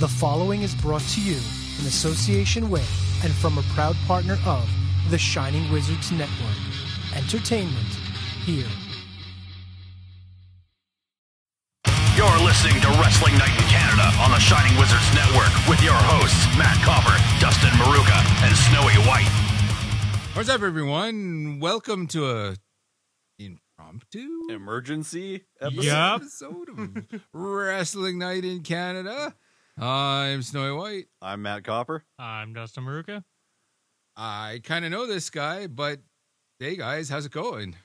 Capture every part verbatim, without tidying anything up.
The following is brought to you in association with and from a proud partner of the Shining Wizards Network. Entertainment here. You're listening to Wrestling Night in Canada on the Shining Wizards Network with your hosts, Matt Copper, Dustin Maruka, and Snowy White. What's up, everyone? Welcome to a impromptu emergency episode, yep. episode of Wrestling Night in Canada. I'm Snowy White. I'm Matt Copper. I'm Dustin Maruka. I kind of know this guy, but hey, guys, how's it going?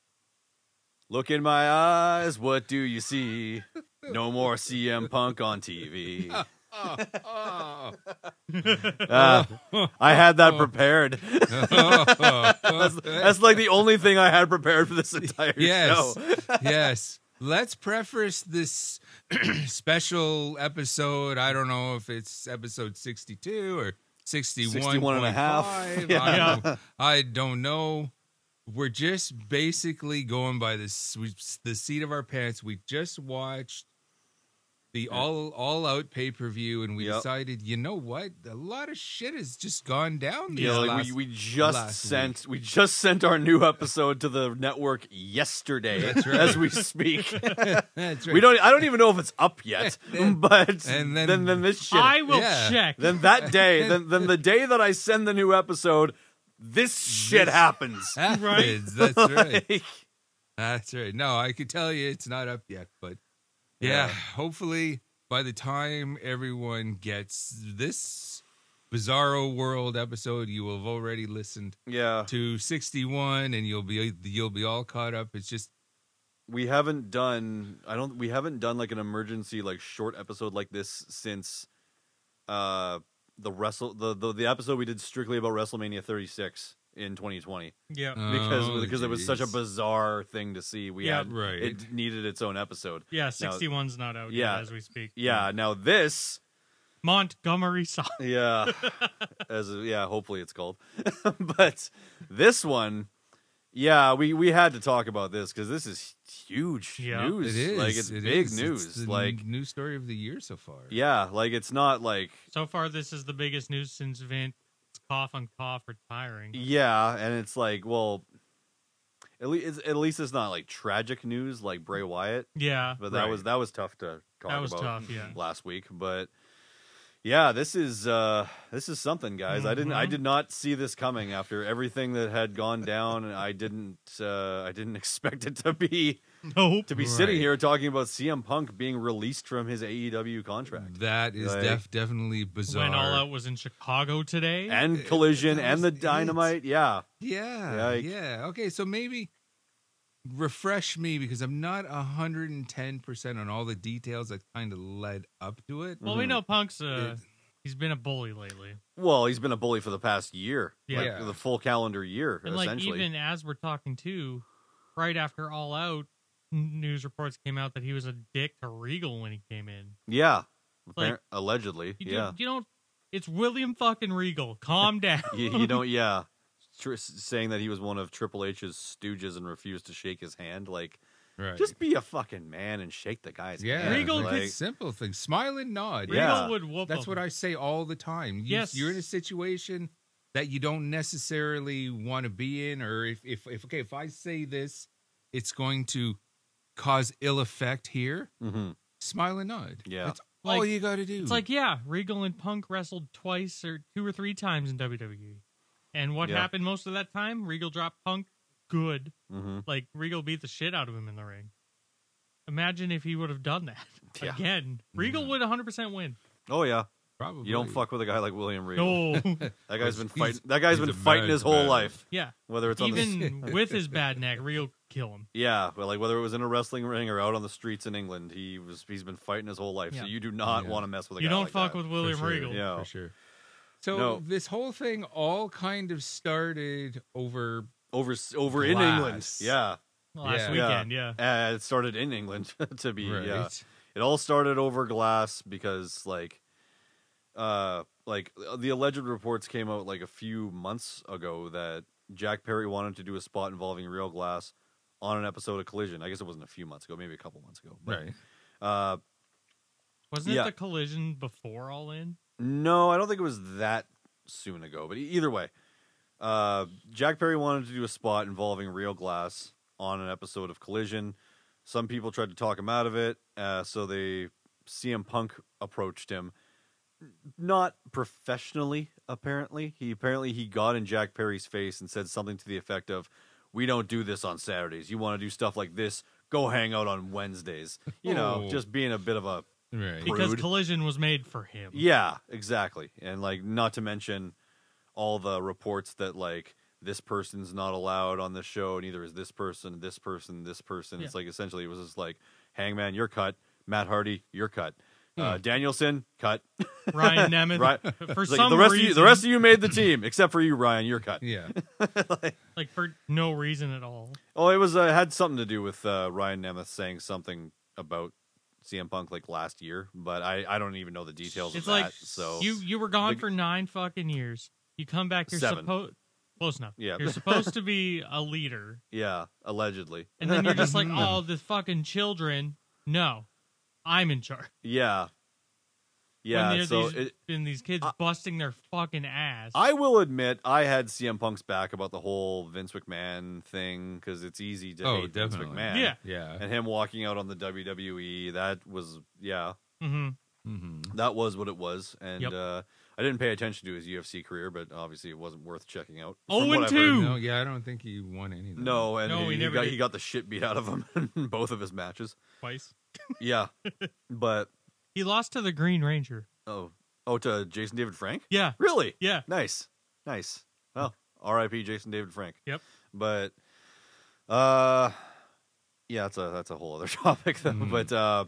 Look in my eyes, what do you see? No more C M Punk on T V. oh, oh. uh, I had that prepared. that's, that's like the only thing I had prepared for this entire yes. show. Yes. Let's preface this special episode. I don't know if it's episode sixty-two or sixty-one. sixty-one and a half. Yeah. I, don't, I don't know. We're just basically going by this, the seat of our pants. We just watched the all all out pay per view, and we yep. decided, you know what, a lot of shit has just gone down. Yeah, like last, we we just sent week. we just sent our new episode to the network yesterday. That's right. As we speak. That's right. We don't. I don't even know if it's up yet. and, but and then, then then this shit. I will yeah. check. Then that day, then then the day that I send the new episode, this shit this happens. happens. Right? That's right. Like, That's right. No, I could tell you it's not up yet, but yeah, Yeah. hopefully by the time everyone gets this Bizarro World episode, you will have already listened yeah, to sixty-one, and you'll be you'll be all caught up. It's just we haven't done. I don't. We haven't done like an emergency like short episode like this since uh the wrestle the the, the episode we did strictly about WrestleMania thirty-six in twenty twenty. Yeah. Because oh, because it was such a geez. bizarre thing to see. We Yeah, had right. it needed its own episode. Yeah, sixty-one's not out yeah. yet as we speak. Yeah. Now this. Montgomery Saw. Yeah, as a, yeah, hopefully it's called. But this one, yeah, we, we had to talk about this because this is huge Yeah. news. It is like it's it big is. news. It's the like news story of the year so far. yeah, like it's not like So far, this is the biggest news since Vince cough on cough retiring. yeah, and it's like well, at least at least it's not like tragic news like Bray Wyatt. Yeah. But that Right. was that was tough to talk That was about tough, yeah. last week. But yeah, this is uh, this is something, guys. Mm-hmm. I didn't I did not see this coming after everything that had gone down, and I didn't uh, I didn't expect it to be Nope. to be Right. sitting here talking about C M Punk being released from his A E W contract That is Like- def- definitely bizarre. When All Out was in Chicago today. and Collision that and was the it. Dynamite. Yeah, Yeah, Like- yeah. Okay, so maybe refresh me because I'm not one hundred ten percent on all the details that kind of led up to it. well, we know Punk's uh, It- he's been a bully lately. well, he's been a bully for the past year, Yeah. like, Yeah. the full calendar year, And like essentially. even as we're talking too, right after All Out, n- news reports came out that he was a dick to Regal when he came in. yeah, Like, appar- allegedly, You, yeah. do, you don't. It's William fucking Regal. Calm down. you, you don't, yeah. Tr- saying that he was one of Triple H's stooges and refused to shake his hand, like, Right. just be a fucking man and shake the guy's yeah, hand. Regal like, like, simple thing. Smile and nod. Regal Yeah. would whoop That's him. what I say all the time. You, Yes. You're in a situation that you don't necessarily want to be in, or if, if, if, okay, if I say this, it's going to cause ill effect here, mhm. smile and nod. Yeah. That's all Like, you got to do. It's like, yeah, Regal and Punk wrestled twice or two or three times in W W E. And what Yeah. happened most of that time? Regal dropped Punk good. Mhm. Like, Regal beat the shit out of him in the ring. Imagine if he would have done that. Yeah. Again, Regal would one hundred percent win. Oh yeah, Probably. you don't fuck with a guy like William Regal. No. That guy's been He's- fighting. That guy's he's been a fighting bad his whole man. life. Yeah. Whether it's on the Even with his bad neck, Regal kill him. yeah, but like whether it was in a wrestling ring or out on the streets in England, he was he's been fighting his whole life. So Yeah. you do not Yeah. want to mess with a You guy don't like fuck that. with William For sure. Regal. Yeah. For sure. So No. this whole thing all kind of started over over over in England. Glass. Yeah, Last Yeah. weekend, yeah. Uh, it started in England to be. right. Yeah, it all started over glass because like, uh, like the alleged reports came out like a few months ago that Jack Perry wanted to do a spot involving real glass on an episode of Collision. I guess it wasn't a few months ago, maybe a couple months ago. But, Right. Uh, Wasn't Yeah. it the collision before All In? No, I don't think it was that soon ago. But e- either way, uh, Jack Perry wanted to do a spot involving real glass on an episode of Collision. Some people tried to talk him out of it, uh, so they C M Punk approached him. Not professionally, apparently. He apparently he got in Jack Perry's face and said something to the effect of, "We don't do this on Saturdays. You want to do stuff like this? Go hang out on Wednesdays." You know, Oh. just being a bit of a Right. Because Rude. Collision was made for him. yeah, exactly. And like, not to mention all the reports that like this person's not allowed on the show, neither is this person, this person, this person. Yeah. It's like essentially it was just like, Hangman, you're cut. Matt Hardy, you're cut. Uh, Danielson, cut. Ryan Nemeth. Right. For It's like, some the rest reason, of you, the rest of you made the team except for you, Ryan. You're cut. Yeah. like for no reason at all. Oh, it was uh, had something to do with uh, Ryan Nemeth saying something about C M Punk like last year, but I, I don't even know the details It's of like that. So you you were gone The- for nine fucking years. You come back. You're Seven. supposed close enough. Yeah. You're supposed to be a leader, yeah, allegedly. and then you're just like, oh, the fucking children. No, I'm in charge. Yeah. Yeah, when they're so these, it, and these kids I- busting their fucking ass. I will admit I had C M Punk's back about the whole Vince McMahon thing because it's easy to Oh, hate definitely. Vince McMahon. Yeah. Yeah. And him walking out on the W W E, that was, yeah, hmm Mm-hmm. that was what it was. And Yep. uh, I didn't pay attention to his U F C career, but obviously it wasn't worth checking out. Oh, from and what I've heard. two. No, yeah, I don't think he won anything. No, and No, he, he he never got did. he got the shit beat out of him in both of his matches. Twice. Yeah, but He lost to the Green Ranger. oh oh to Jason David Frank. Yeah. Really? Yeah. Nice, nice. Well, R I P Jason David Frank. Yep. But, uh, yeah, that's a that's a whole other topic though. Mhm. But uh,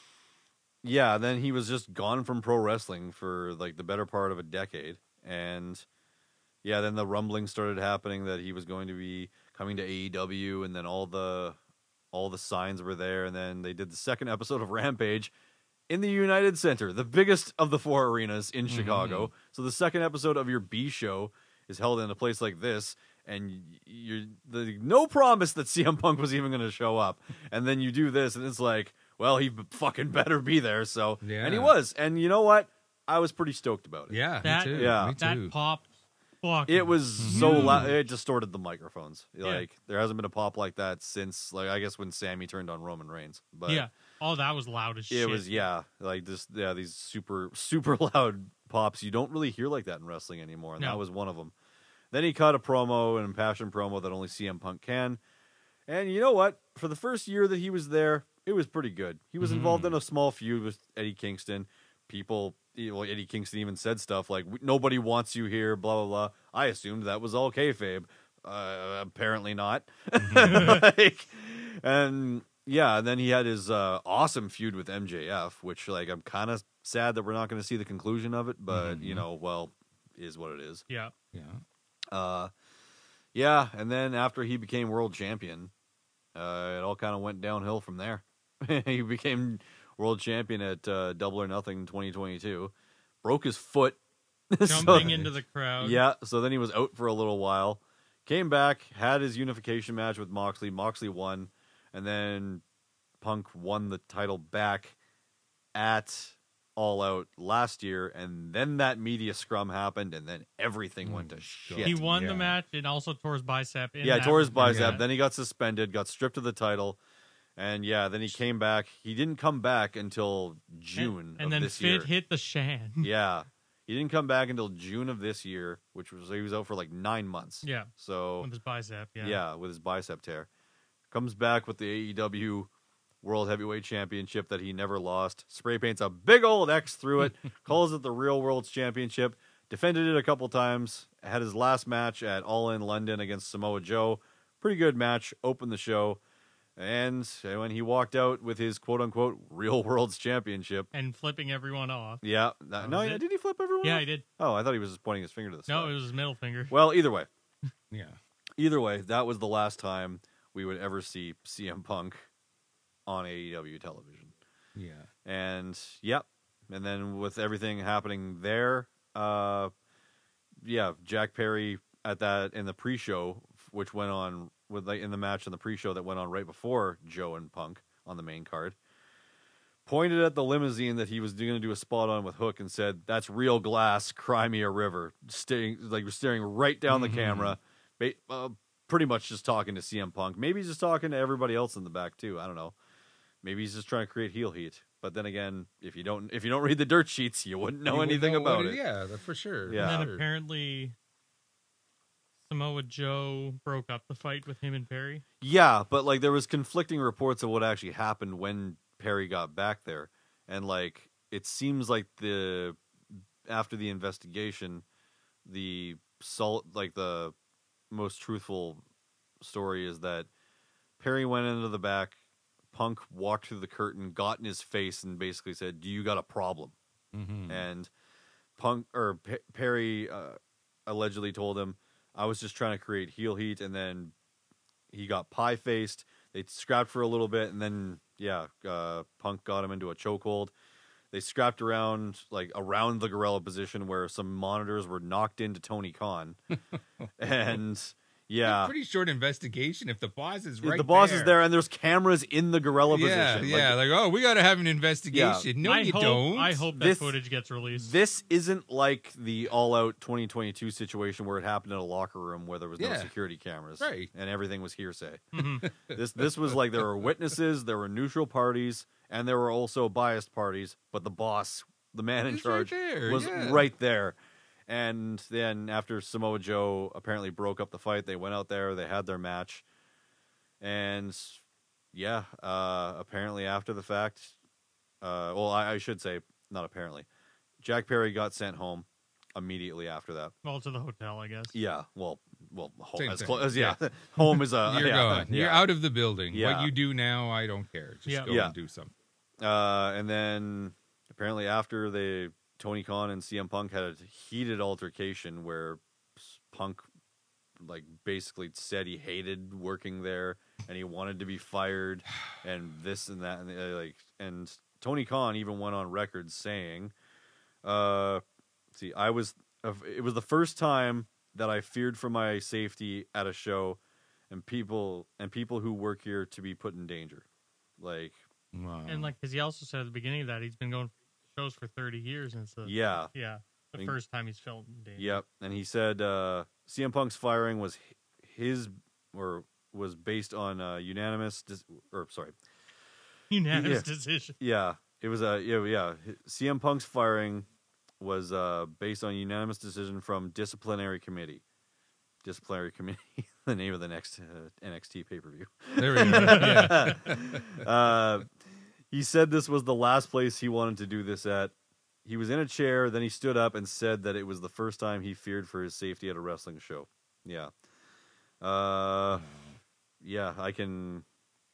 yeah, then he was just gone from pro wrestling for like the better part of a decade, and yeah, then the rumbling started happening that he was going to be coming to A E W, and then all the all the signs were there, and then they did the second episode of Rampage in the United Center, the biggest of the four arenas in Chicago. So the second episode of your B show is held in a place like this, and you're the no promise that C M Punk was even going to show up, and then you do this, and it's like, well, he b- fucking better be there. So, Yeah. and he was, and you know what? I was pretty stoked about it. Yeah, That- me too. Yeah. me That too. pop. Fuck. It was so Huge. loud, it distorted the microphones. Yeah. Like there hasn't been a pop like that since, like I guess when Sammy turned on Roman Reigns. But Yeah. Oh, that was loud as shit. it was yeah, like this yeah these super super loud pops you don't really hear like that in wrestling anymore, and No. that was one of them. Then he cut a promo, an impassioned promo that only C M Punk can. And you know what? For the first year that he was there, it was pretty good. He was involved in a small feud with Eddie Kingston. People, well, Eddie Kingston even said stuff like, "Nobody wants you here," blah blah blah. I assumed that was all kayfabe. Uh, apparently not. like, and yeah, and then he had his uh, awesome feud with M J F, which like I'm kind of sad that we're not going to see the conclusion of it, but you know, well, is what it is. Yeah. Yeah. Uh, yeah, and then after he became world champion, uh, it all kind of went downhill from there. He became world champion at uh, Double or Nothing twenty twenty-two, broke his foot. So- Jumping into the crowd. yeah, so then he was out for a little while, came back, had his unification match with Moxley. Moxley won, and then Punk won the title back at All Out last year, and then that media scrum happened, and then everything went to shit. He won Yeah. the match and also tore his bicep. in Yeah, that tore his match. bicep. Then he got suspended, got stripped of the title, and yeah, then he came back. He didn't come back until June And, and of then this Fit year. hit the Shan. Yeah, he didn't come back until June of this year, which was he was out for like nine months. Yeah. So With his bicep. Yeah. yeah, with his bicep tear, comes back with the A E W World Heavyweight Championship that he never lost. Spray paints a big old X through it. Calls it the Real World's Championship. Defended it a couple times. Had his last match at All In London against Samoa Joe. Pretty good match. Opened the show. And when he walked out with his quote-unquote Real World's Championship, And flipping everyone off. yeah, that, no, was yeah, it? did he flip everyone? Yeah, off? he did. Oh, I thought he was just pointing his finger to the sky. No, it was his middle finger. Well, either way, Yeah. either way, that was the last time we would ever see C M Punk on A E W television. Yeah. And yep, and then with everything happening there, uh, yeah, Jack Perry at that in the pre-show, which went on with like in the match in the pre-show that went on right before Joe and Punk on the main card. pointed at the limousine that he was going to do a spot on with Hook and said, "That's real glass, cry me a river." Staring, like staring right down the Mhm. camera, ba- uh, pretty much just talking to C M Punk. Maybe he's just talking to everybody else in the back too. I don't know. Maybe he's just trying to create heel heat. But then again, if you don't if you don't read the dirt sheets, you wouldn't know You would anything know what about it. Yeah, that- for sure. Yeah. And then Sure. apparently Samoa Joe broke up the fight with him and Perry. Yeah, but like there was conflicting reports of what actually happened when Perry got back there, and like it seems like the after the investigation, the salt like the most truthful story is that Perry went into the back, Punk walked through the curtain, got in his face, and basically said, "Do you got a problem?" Mhm. And Punk or P- Perry uh, allegedly told him, "I was just trying to create heel heat," and then he got pie faced. They scrapped for a little bit, and then yeah, uh, Punk got him into a chokehold. They scrapped around like around the gorilla position where some monitors were knocked into Tony Khan, and yeah, Pretty short investigation if the boss is right the boss there. is there, and there's cameras in the gorilla Yeah, position. yeah. Like, Like, oh, we got to have an investigation. No, I you hope, don't. I hope that This- footage gets released. this isn't like the All Out twenty twenty-two situation where it happened in a locker room where there was no Yeah. security cameras, Right. and everything was hearsay. Mhm. This this was like there were witnesses, there were neutral parties, and there were also biased parties. But the boss, the man in He's right charge, there, was yeah. right there. And then after Samoa Joe apparently broke up the fight, they went out there, they had their match, and yeah, uh, apparently after the fact, uh, well, I, I should say not apparently, Jack Perry got sent home immediately after that. Well, to the hotel, I guess. Yeah, well, well, home, Same as thing. close as yeah, home is a You're yeah, gone. yeah. You're out of the building. Yeah. What you do now, I don't care. Just Yeah. go Yeah. and do something. Uh, and then apparently after they Tony Khan and C M Punk had a heated altercation where Punk like basically said he hated working there and he wanted to be fired and this and that and uh, like and Tony Khan even went on record saying, uh, see, I was it was the first time that I feared for my safety at a show and people and people who work here to be put in danger. Like Wow. And like, because he also said at the beginning of that he's been going for shows for thirty years, and it's the yeah. yeah the I mean- first time he's felt in danger. Yep, and he said uh, C M Punk's firing was h- his or was based on uh, unanimous dis- or sorry, Unanimous Yeah. decision. yeah, it was a yeah yeah C M Punk's firing was uh, based on unanimous decision from disciplinary committee. Disciplinary committee, the name of the next uh, N X T pay per view. There we go. Yeah. uh, he said this was the last place he wanted to do this at. He was in a chair, then he stood up and said that it was the first time he feared for his safety at a wrestling show. Yeah. Uh, yeah, I can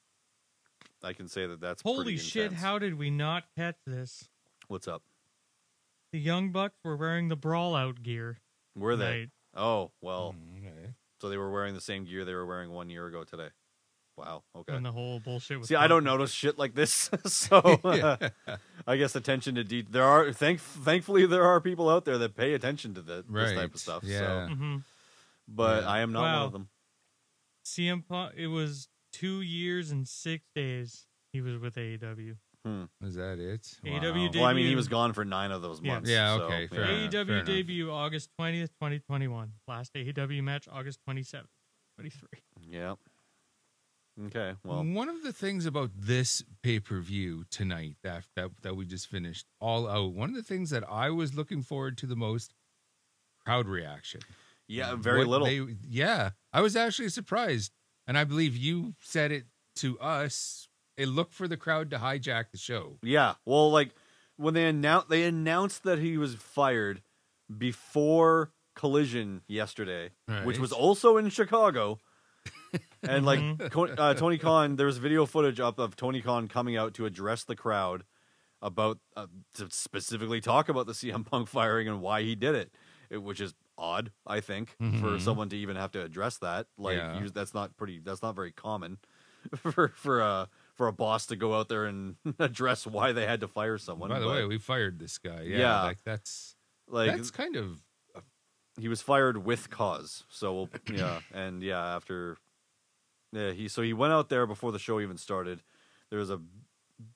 I can say that that's Holy pretty shit! intense. How did we not catch this? What's up? The Young Bucks were wearing the brawl out gear. Were they? tonight. Oh, well, Okay. so they were wearing the same gear they were wearing one year ago today. Wow, okay. And the whole bullshit. With See, I don't Punk. notice shit like this, so uh, I guess attention to detail. There are thank thankfully there are people out there that pay attention to the, this type Right. of stuff. Yeah. So, Mhm. but Yeah. I am not one Wow. of them. C M Punk. It was two years and six days he was with A E W. Is that it? A E W Wow. did- Well, I mean, he Debut. was gone for nine of those Yeah. months. Yeah, so, okay, fair yeah. enough. A E W enough. debut August twentieth, twenty twenty one. Last A E W match August twenty seventh, twenty three. Yeah. Okay. Well, One of the things about this pay per view tonight that, that that we just finished, all out. One of the things that I was looking forward to the most, crowd reaction. yeah, very What little. they- yeah, I was actually surprised, and I believe you said it to us. It looked for the crowd to hijack the show. Yeah. Well, like when they announced they announced that he was fired before Collision yesterday, which was Right. also in Chicago. And like Co- uh, Tony Khan, there's video footage up of Tony Khan coming out to address the crowd about uh, to specifically talk about the C M Punk firing and why he did it, it which is odd, I think, for Mhm. someone to even have to address that. Like Yeah. you- that's not pretty. That's not very common for for a for a boss to go out there and address why they had to fire someone. By the but, way, we fired this guy. Yeah, Yeah. like that's like that's kind of he was fired with cause. So we'll, yeah, and yeah, after yeah, he so he went out there before the show even started. There was a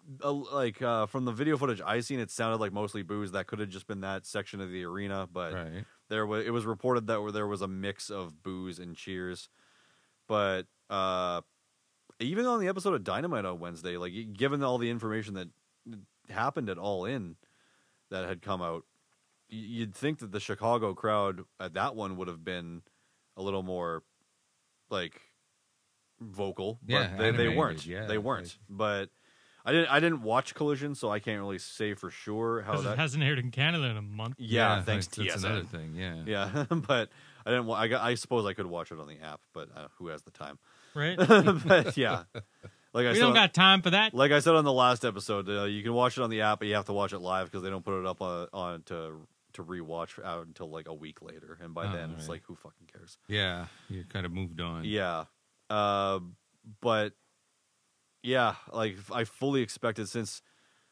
uh, like uh, from the video footage I seen, it sounded like mostly boos. That could have just been that section of the arena, but Right. there was it was reported that there was a mix of boos and cheers. But uh, even on the episode of Dynamite on Wednesday, like given all the information that happened at All In that had come out, you'd think that the Chicago crowd at that one would have been a little more like vocal, but Yeah, they, they animated, weren't. yeah, they weren't. like- But I didn't. I didn't watch Collision, so I can't really say for sure how Because it that. hasn't aired in Canada in a month. Yeah, thanks that's, to that's T S N. another thing. Yeah. Yeah, but I didn't. wa- I, got, I suppose I could watch it on the app, but uh, who has the time? Right? But yeah, like I we said, don't on- got time for that. like I said on the last episode, uh, you can watch it on the app, but you have to watch it live because they don't put it up on, on to to rewatch out until like a week later, and by Oh, then it's right. like who fucking cares? Yeah. You kind of moved on. Yeah, uh, but yeah, like I fully expected since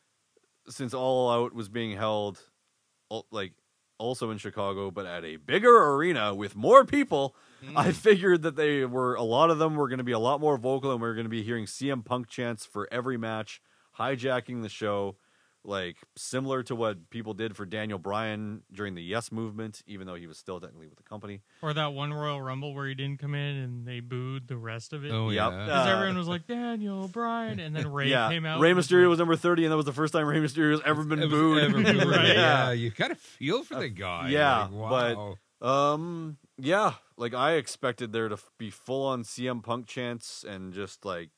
since All Out was being held, al- like also in Chicago, but at a bigger arena with more people. I figured that they were a lot of them were going to be a lot more vocal, and we are going to be hearing C M Punk chants for every match, hijacking the show, like similar to what people did for Daniel Bryan during the Yes Movement, even though he was still technically with the company. Or that one Royal Rumble where he didn't come in and they booed the rest of it. Oh, Yep. yeah. Because Uh, everyone was like, Daniel Bryan. And then Ray yeah, came out. Rey and Mysterio like, was number thirty, and that was the first time Rey Mysterio has ever been Ever- booed. ever booed, Right. Yeah. You got to feel for the guy. yeah, Like, but- wow. Um, yeah, like I expected there to f- be full on C M Punk chants and just like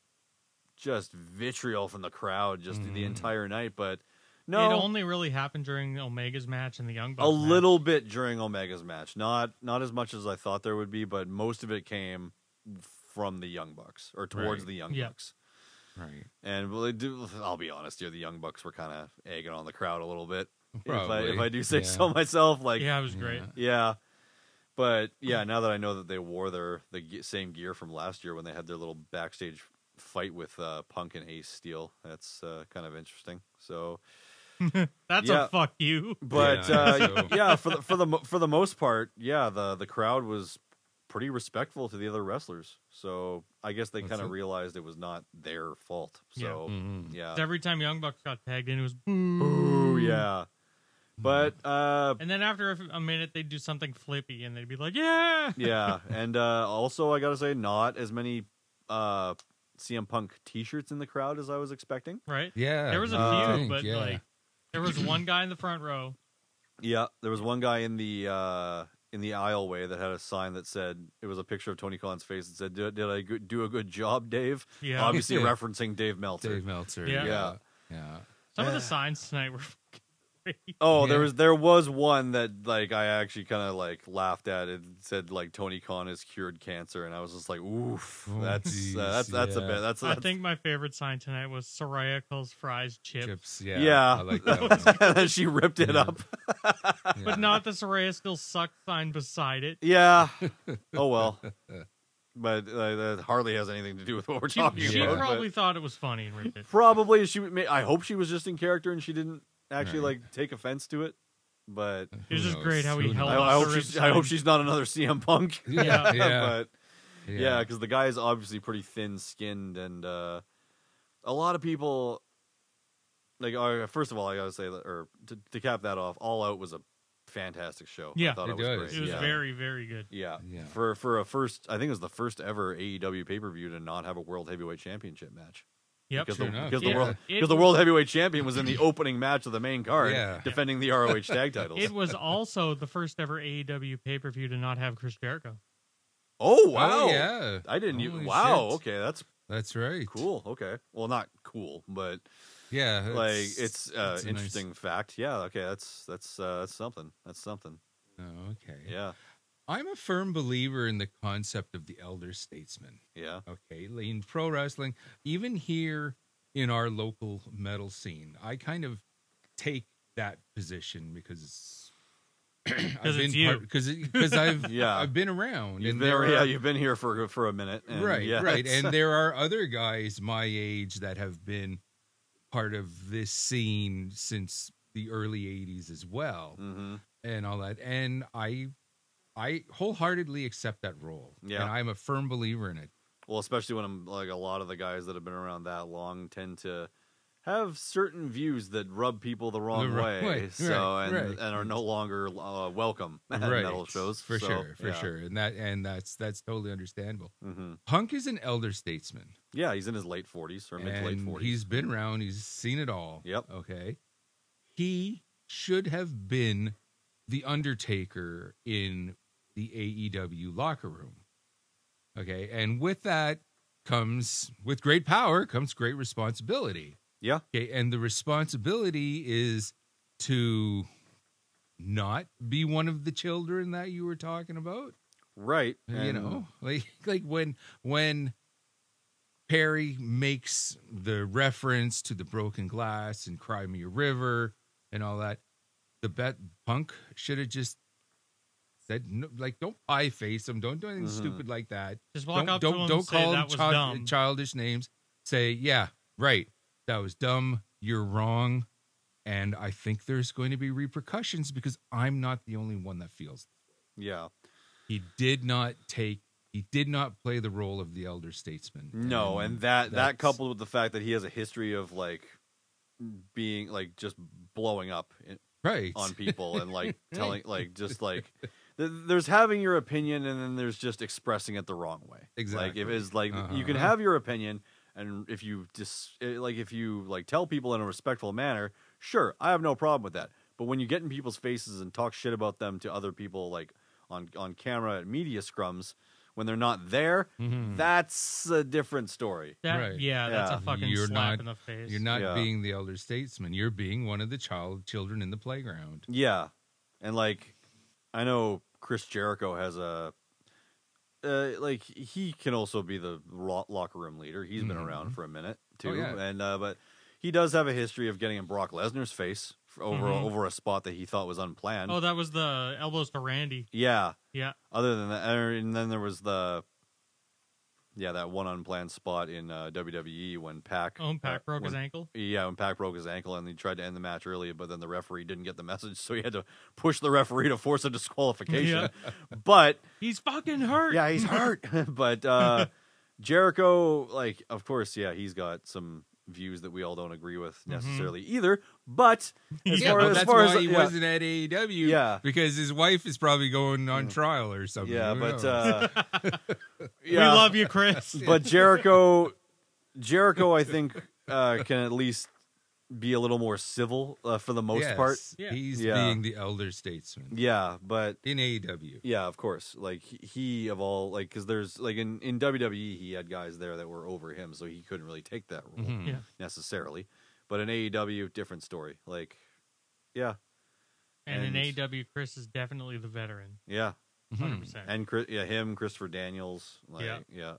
just vitriol from the crowd just the Mhm. entire night, but It no, only really happened during Omega's match and the Young Bucks a match. little bit during Omega's match, not not as much as I thought there would be, but most of it came from the Young Bucks or towards Right. the Young Yeah. Bucks. Right. And well, they do, I'll be honest here, the Young Bucks were kind of egging on the crowd a little bit. If I, Probably. if I do say Yeah. so myself, like Yeah, it was great. Yeah. yeah. But yeah, now that I know that they wore their the ge- same gear from last year when they had their little backstage fight with uh, Punk and Ace Steel, that's uh, kind of interesting. So, That's Yeah. a fuck you. but Yeah, uh, so- yeah, for the for the mo- for the most part, yeah, the the crowd was pretty respectful to the other wrestlers. So I guess they That's kind of it. realized it was not their fault. So Mhm. yeah, Every time Young Bucks got tagged in, it was boo. ooh yeah. But uh, And then after a minute, they'd do something flippy, and they'd be like, "Yeah, yeah, and uh, also I gotta say, not as many uh, C M Punk T-shirts in the crowd as I was expecting. right." Yeah. There was a you few, think, but yeah. like, there was one guy in the front row. Yeah, there was one guy in the uh, in the aisleway that had a sign that said it was a picture of Tony Khan's face that said, "Did, did I go- do a good job, Dave?" Yeah, Obviously Yeah. referencing Dave Meltzer. Dave Meltzer. Yeah. Yeah. Yeah. some of the signs tonight were fucking great. Oh, there Yeah. was there was one that like I actually kind of like laughed at. It said like Tony Khan has cured cancer, and I was just like, "Oof, Oh, that's geez, uh, that's that's a yeah. bit that's, I that's think my favorite sign tonight was Soraya calls fries chips, Chips. Yeah. yeah." I like that one. and then she ripped it Yeah. up. Yeah. but not the Soraya still sucks sign beside it. Yeah. Oh well. But uh, that hardly has anything to do with what we're She, talking she about. but- probably thought it was funny and ripped it. Probably she. may- I hope she was just in character and she didn't actually Right. like take offense to it. But It was Who just knows? great how he Who held I, knows? up I hope the she's. rib I hope sign. she's not another C M Punk. Yeah. Yeah. but yeah, because the guy is obviously pretty thin-skinned, and uh, a lot of people. Like, uh, first of all, I gotta say, that, or to, to cap that off, All Out was a fantastic show. Yeah. I thought It it, was does. great. It was yeah. very, very good. Yeah. Yeah. For for a first, I think it was the first ever A E W pay per view to not have a World Heavyweight Championship match. Yep. Because Sure the, enough, because the yeah. world It- because the World Heavyweight Champion was in the opening match of the main card, Yeah. defending the R O H tag titles. It was also the first ever A E W pay per view to not have Chris Jericho. oh wow! Oh, yeah. I didn't. Holy even Wow. shit. Okay, that's That's right. cool. Okay, well, not cool, but Yeah. like it's uh, it's a interesting nice- fact. Yeah. Okay, that's that's uh, that's something. That's something. Oh, okay. Yeah. I'm a firm believer in the concept of the elder statesman. Yeah. Okay, in pro wrestling, even here in our local metal scene, I kind of take that position because I've it's you. because because I've Yeah. I've been around You've and been, there yeah, are- you've been here for for a minute, and right, yeah, right, it's- and there are other guys my age that have been part of this scene since the early eighties as well, Mhm. and all that, and I I wholeheartedly accept that role, Yeah. and I'm a firm believer in it. Well, especially when I'm like a lot of the guys that have been around that long tend to have certain views that rub people the wrong The wrong way, way. so Right, and right. and are no longer uh, welcome at right. metal shows. for so, sure, for yeah. sure, and that and that's that's totally understandable. hmm Punk is an elder statesman. Yeah, he's in his late forties or mid to late And forties. he's been around. He's seen it all. Yep. Okay. He should have been the Undertaker in the A E W locker room. Okay. And with that comes, with great power comes great responsibility. Yeah. Okay. And the responsibility is to not be one of the children that you were talking about. Right. You and- know, like like when when Perry makes the reference to the broken glass and Cry Me a River and all that, the bet Punk should have just said no, like, don't pie face him, don't do anything Mhm. stupid like that. Just walk don't up don't to him don't and say call that him was child- dumb. childish names. Say, yeah, right, that was dumb. You're wrong, and I think there's going to be repercussions because I'm not the only one that feels. Yeah. He did not take. He did not play the role of the elder statesman. No, and that that that's- coupled with the fact that he has a history of like being like just blowing up in, right on people and like telling like just like th- there's having your opinion and then there's just expressing it the wrong way. Like Exactly. if it's like you can Uh-huh. have your opinion and if you just like if you like tell people in a respectful manner, sure, I have no problem with that. But when you get in people's faces and talk shit about them to other people like on on camera at media scrums when they're not there, Mhm. that's a different story. That, Right. Yeah, that's Yeah. a fucking You're slap not- in the face. You're not Yeah. being the elder statesman. You're being one of the child children in the playground. Yeah, and like I know Chris Jericho has a uh, like he can also be the lo- locker room leader. He's been Mhm. around for a minute too, Oh, yeah. and uh, but he does have a history of getting in Brock Lesnar's face for over Mhm. over a spot that he thought was unplanned. Oh, that was the elbows to Randy. Yeah. Yeah. Other than that, er, and then there was the yeah that one unplanned spot in uh, W W E when Pac Oh, and Pac uh, broke when- his ankle. Yeah, when Pac broke his ankle and he tried to end the match early, but then the referee didn't get the message, so he had to push the referee to force a disqualification. But He's fucking hurt. yeah, he's hurt. but uh, Jericho, like, of course, yeah, he's got some views that we all don't agree with necessarily either. But as Yeah, far but as, that's far why as he yeah, wasn't at A E W. Yeah. because his wife is probably going on trial or something. yeah, Who but knows? uh, We yeah, love you, Chris. but Jericho, Jericho, I think uh, can at least be a little more civil uh, for the most Yes, part. Yeah. he's Yeah. being the elder statesman Yeah, but in A E W. yeah, of course. Like he, he of all like because there's like in, in W W E he had guys there that were over him, so he couldn't really take that role Mhm. Yeah. necessarily. But in A E W, different story. Like, yeah, And, in And- A E W, Chris is definitely the veteran. yeah, Mhm. one hundred percent. and Chris, yeah, him, Christopher Daniels, like, Yeah. yeah,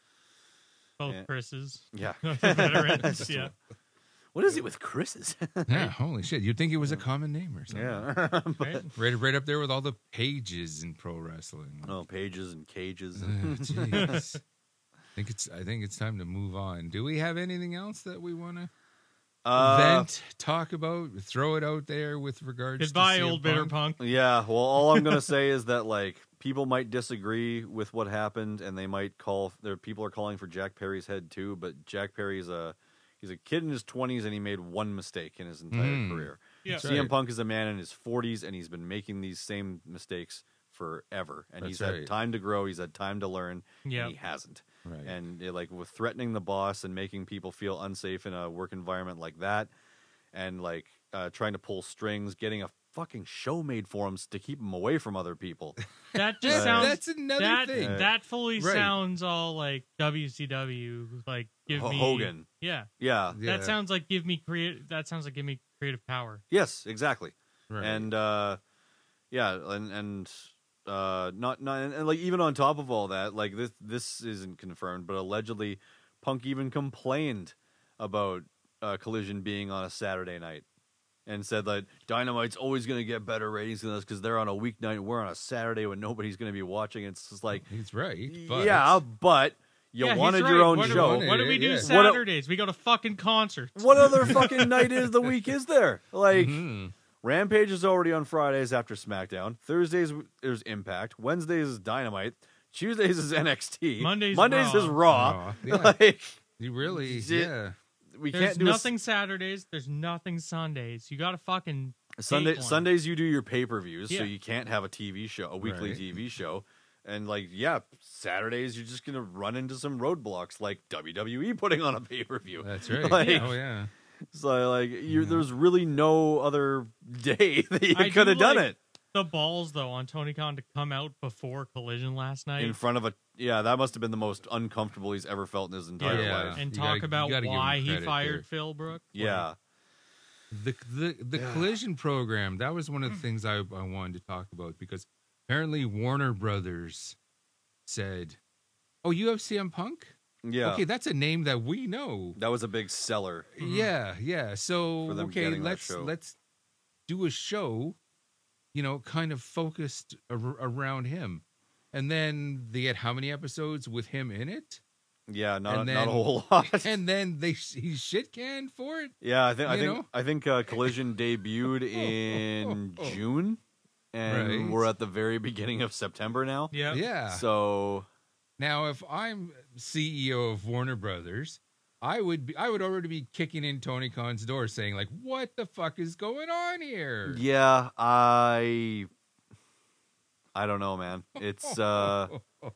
Both yeah. Chris's. yeah. The veterans, That's yeah. What is it with Chris's? Yeah, holy shit! You'd think it was a common name or something. yeah. Right? right, right up there with all the pages in pro wrestling. Oh, pages and cages. Uh, And jeez. I think it's. I think it's time to move on. Do we have anything else that we want to uh, vent, talk about, throw it out there with regards? Goodbye, to C M old bitter Punk? punk. Yeah, well, all I'm gonna say is that like people might disagree with what happened, and they might call. There, people are calling for Jack Perry's head too, but Jack Perry's a he's a kid in his twenties, and he made one mistake in his entire Mm. career. Yeah. That's C M right. Punk is a man in his forties, and he's been making these same mistakes forever, and That's he's had right. time to grow. He's had time to learn, Yeah. and he hasn't. Right. And uh, like with threatening the boss and making people feel unsafe in a work environment like that, and like uh, trying to pull strings, getting a fucking show made for him to keep him away from other people. That just Uh, sounds. That's another that, thing. that fully Right. sounds all like W C W. Like give H- me Hogan. Yeah, Yeah. Yeah. that sounds like give me create. That sounds like give me creative power. Yes, exactly. Right. And uh, yeah, and and uh, not not and, and like even on top of all that, like this this isn't confirmed, but allegedly, Punk even complained about uh, Collision being on a Saturday night, and said that Dynamite's always going to get better ratings than us because they're on a weeknight, and we're on a Saturday when nobody's going to be watching. It's just like, he's right. But yeah, but you Yeah, he's wanted right. your own what do- show. What do we do Yeah. What a- Saturdays? we go to fucking concerts. What other fucking night is the week is there? Like. Mhm. Rampage is already on Fridays after SmackDown. Thursdays there's Impact. Wednesdays is Dynamite. Tuesdays is N X T. Mondays Mondays Raw. is Raw. Raw. Yeah. Like You really, Is yeah. it- we There's can't do a s- nothing Saturdays. There's nothing Sundays. You got to fucking Sunday take one. Sundays you do your pay-per-views, so Yeah. you can't have a T V show, a weekly Right. T V show. And like, yeah, Saturdays you're just gonna run into some roadblocks, like W W E putting on a pay-per-view. That's right. Like- Oh yeah. So like, you there's really no other day that you I could have do done like it The balls though on Tony Khan to come out before Collision last night in front of a. Yeah, that must have been the most uncomfortable he's ever felt in his entire Yeah. life. and You talk gotta- you about gotta give him why he credit fired there. Phil Brook. Yeah, The the the collision program, that was one of the things I, I wanted to talk about because apparently Warner Brothers said, "Oh, you have C M Punk? yeah. Okay, that's a name that we know." That was a big seller. Yeah, yeah. So For them okay, getting that let's show. let's do a show, you know, kind of focused ar- around him. And then they had how many episodes with him in it? Yeah, not And a, not a then- whole lot. And then they he's shit canned for it. Yeah, I think I You think know? I think uh, Collision debuted in June, and Right. we're at the very beginning of September now. Yeah. Yeah. So Now, if I'm C E O of Warner Brothers, I would be I would already be kicking in Tony Khan's door, saying like, "What the fuck is going on here?" yeah, I I don't know, man. It's uh,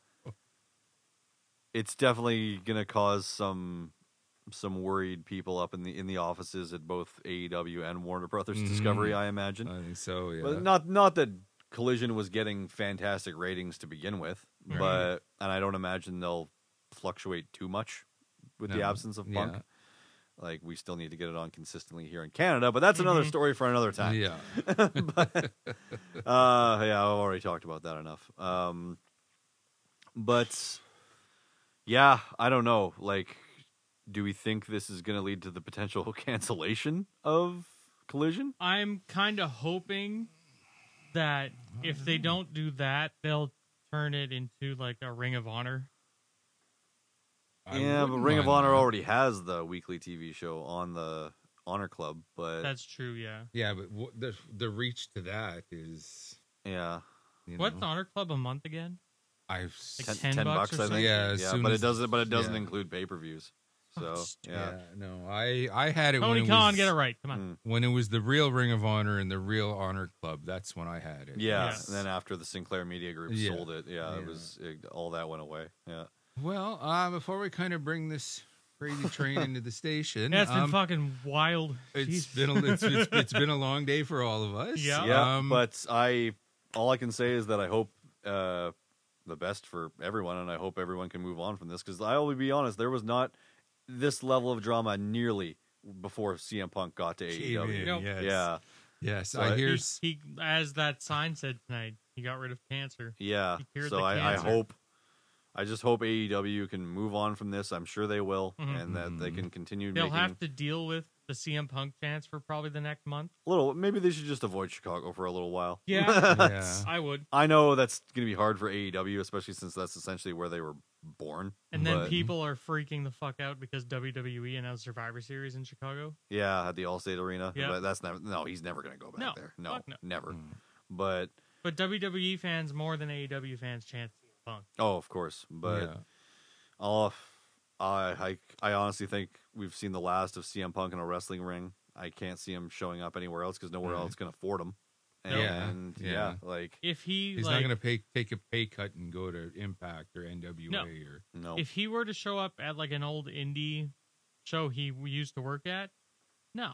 it's definitely gonna cause some some worried people up in the in the offices at both A E W and Warner Brothers Mhm. Discovery, I imagine. I think so. Yeah. But not not that Collision was getting fantastic ratings to begin with, Right. but and I don't imagine they'll fluctuate too much with the No. absence of Punk. Yeah. Like we still need to get it on consistently here in Canada, but that's another Mhm. story for another time. Yeah. but, uh, yeah, I've already talked about that enough. Um, but yeah, I don't know. Like, do we think this is going to lead to the potential cancellation of Collision? I'm kind of hoping that if they don't do that, they'll turn it into like a Ring of Honor. I yeah, but wouldn't Ring of mind Honor that. already has the weekly T V show on the Honor Club, but That's true, yeah. Yeah, but w- the the reach to that is, yeah, you What's know, Honor Club a month again? I've Like s- ten, ten ten bucks bucks, or I think. Yeah, as yeah, soon but as- it doesn't. But it doesn't yeah. include pay per views. So Oh, yeah, yeah. No, I I had it Tony when it Khan, was, get it right. Come on. Mm. when it was the real Ring of Honor and the real Honor Club. That's when I had it. yeah. Yes. And then after the Sinclair Media Group Yeah. sold it, yeah, it Yeah. was it, all that went away. Yeah. Well, uh, before we kind of bring this crazy train into the station, Yeah, it's been um, fucking wild. it's Jeez. been a, it's, it's, it's been a long day for all of us. Yeah. Yeah, Um, but I all I can say is that I hope uh, the best for everyone, and I hope everyone can move on from this because I will be honest, there was not this level of drama nearly before C M Punk got to A E came W. in, Nope. yes. Yeah, Yes, So I I- hear. He, s- he, as that sign said tonight, he got rid of cancer. yeah. He cured So the I, I cancer. hope, I just hope A E W can move on from this. I'm sure they will, Mhm. and that they Mhm. can continue They'll making have to deal with the C M Punk chance for probably the next month. a little. Maybe they should just avoid Chicago for a little while. Yeah, yeah. I would. I know that's going to be hard for A E W, especially since that's essentially where they were born. And then but- people are freaking the fuck out because W W E announced Survivor Series in Chicago. Yeah, at the Allstate Arena. Yeah. But that's never. No, he's never going to go back No, there. No, fuck no. never. Mm. But But W W E fans more than A E W fans chance C M Punk. oh, of course. But yeah. I'll, I, I, I honestly think we've seen the last of C M Punk in a wrestling ring. I can't see him showing up anywhere else because nowhere Right. else can afford him. Yeah, And yeah, yeah. like If he He's like, not going to pay take a pay cut and go to Impact or N W A No. or no. if he were to show up at like an old indie show he used to work at, no,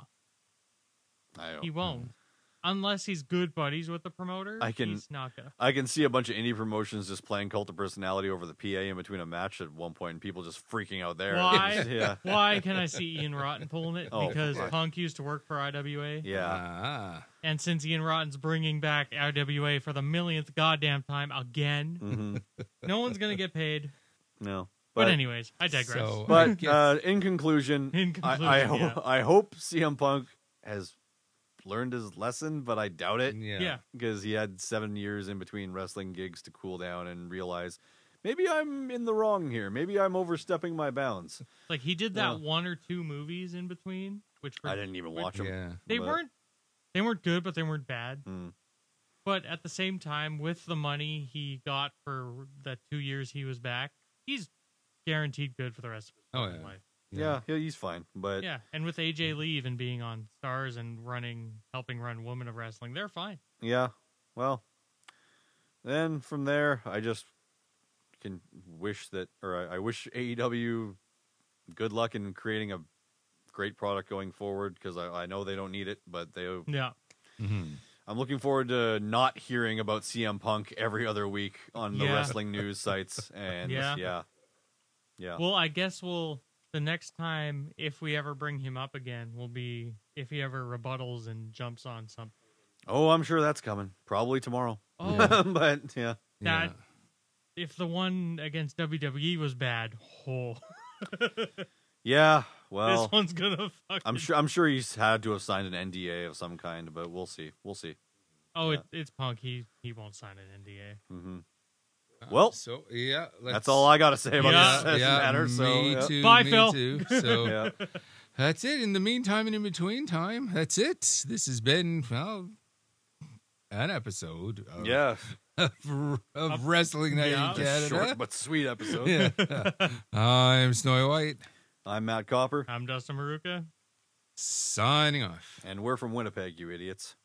I don't. he won't. Unless he's good buddies with the promoter, I can- he's not gonna. I can see a bunch of indie promotions just playing Cult of Personality over the P A in between a match at one point, and people just freaking out there. Why? yeah. Why can I see Ian Rotten pulling it? Oh, because fuck. Punk used to work for I W A. Yeah. Ah. And since Ian Rotten's bringing back I W A for the millionth goddamn time again, hmm no one's going to get paid. No. But, anyways, I digress. So- I But guess- uh, in conclusion, In I, I, conclusion, ho- yeah. I hope C M Punk has learned his lesson, but I doubt it yeah. yeah. because he had seven years in between wrestling gigs to cool down and realize maybe I'm in the wrong here. Maybe I'm overstepping my bounds. Like he did that Yeah. one or two movies in between, which were, I didn't even watch them. Yeah. they but- weren't they weren't good, but they weren't bad. Mm. But at the same time, with the money he got for the two years he was back, he's guaranteed good for the rest of his Oh, fucking yeah. life. Yeah, yeah, he's fine. But Yeah, and with A J Lee even being on Stars and running, helping run Women of Wrestling, they're fine. yeah, well, then from there, I just can wish that, or I, I wish A E W good luck in creating a great product going forward, because I, I know they don't need it, but they. Yeah. Mm-hmm. I'm looking forward to not hearing about C M Punk every other week on the Yeah. wrestling news sites, and Yeah. yeah, yeah, Well, I guess we'll the next time if we ever bring him up again will be if he ever rebuttals and jumps on something. Oh, I'm sure that's coming. Probably tomorrow. Oh, but yeah, that if the one against W W E was bad, oh, yeah. Well, this one's gonna fucking. I'm sure. I'm sure he's had to have signed an N D A of some kind, but we'll see. We'll see. Oh, yeah. it, it's Punk. He he won't sign an N D A. hmm Well, so yeah, let's, that's all I got to say about Yeah. this, this yeah, matter. Me So, yeah. too. Bye, me Phil. Too. So Yeah. that's it. In the meantime and in between time, that's it. This has been well an episode of, yeah, of, of Wrestling Night yeah. in Canada. short but sweet episode. Yeah. I'm Snowy White, I'm Matt Copper, I'm Dustin Maruka. signing off. and we're from Winnipeg, you idiots.